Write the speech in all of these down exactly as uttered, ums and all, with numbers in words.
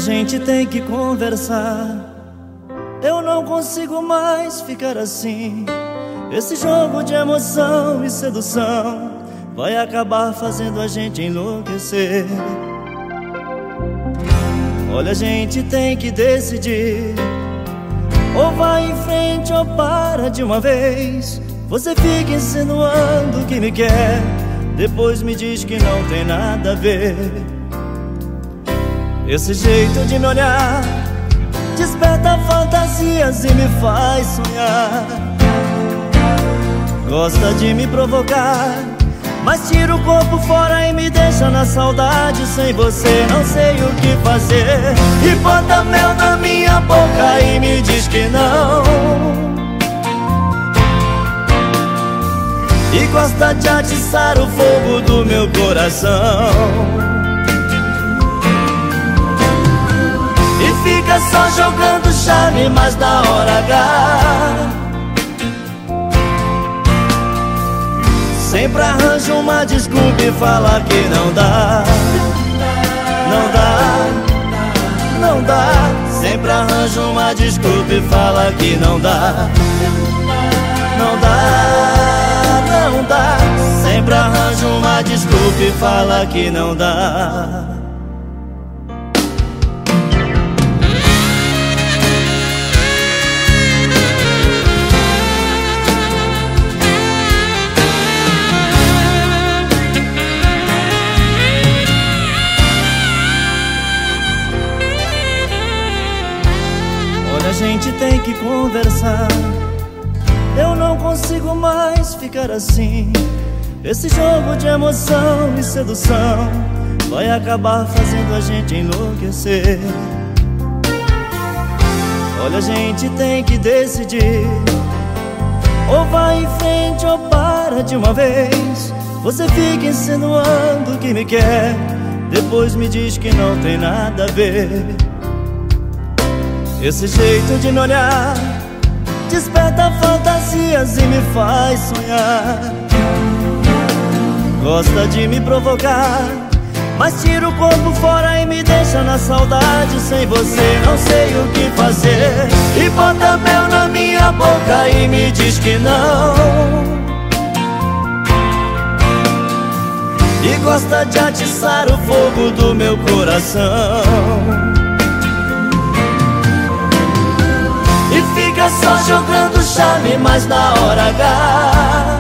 gente tem que conversar. Eu não consigo mais ficar assim. Esse jogo de emoção e sedução vai acabar fazendo a gente enlouquecer. Olha, a gente tem que decidir. Ou vai em frente ou para de uma vez. Você fica insinuando que me quer, depois me diz que não tem nada a ver. Esse jeito de me olhar desperta fantasias e me faz sonhar. Gosta de me provocar, mas tira o corpo fora e me deixa na saudade. Sem você não sei o que fazer. E bota mel na minha boca e me diz que não. E gosta de atiçar o fogo do meu coração. E fica só jogando charme, mas na hora H sempre arranja uma desculpa e fala que não dá. Não dá, não dá. Sempre arranja uma desculpa e fala que não dá. Não dá, não dá. Sempre arranja uma desculpa e fala que não dá. A gente tem que conversar. Eu não consigo mais ficar assim. Esse jogo de emoção e sedução vai acabar fazendo a gente enlouquecer. Olha, a gente tem que decidir. Ou vai em frente ou para de uma vez. Você fica insinuando que me quer, depois me diz que não tem nada a ver. Esse jeito de me olhar desperta fantasias e me faz sonhar. Gosta de me provocar, mas tira o corpo fora e me deixa na saudade. Sem você não sei o que fazer. E bota mel na minha boca e me diz que não. E gosta de atiçar o fogo do meu coração. E fica só jogando charme, mas na hora H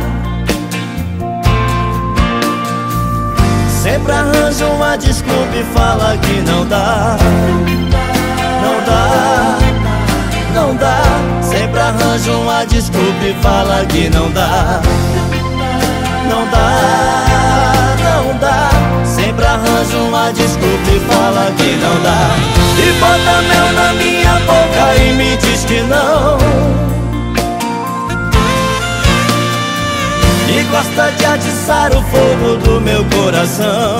sempre arranja uma desculpa e fala que não dá. Não dá, não dá. Sempre arranja uma desculpa e fala que não dá. Não dá, não dá. Sempre arranja uma desculpa e fala que não dá. E bota mel na minha boca e me diz que não. E gosta de atiçar o fogo do meu coração.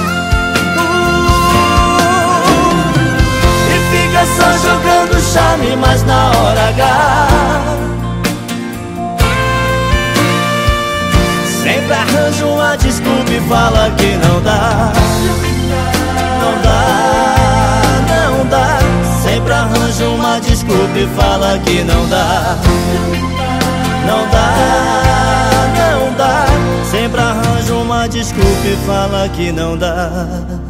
uh, E fica só jogando charme, mas na hora H sempre arranja uma desculpa e fala que não dá. Não dá, não dá. Sempre arranja uma desculpa e fala que não dá. Não dá, não dá. Sempre arranja uma desculpa e fala que não dá.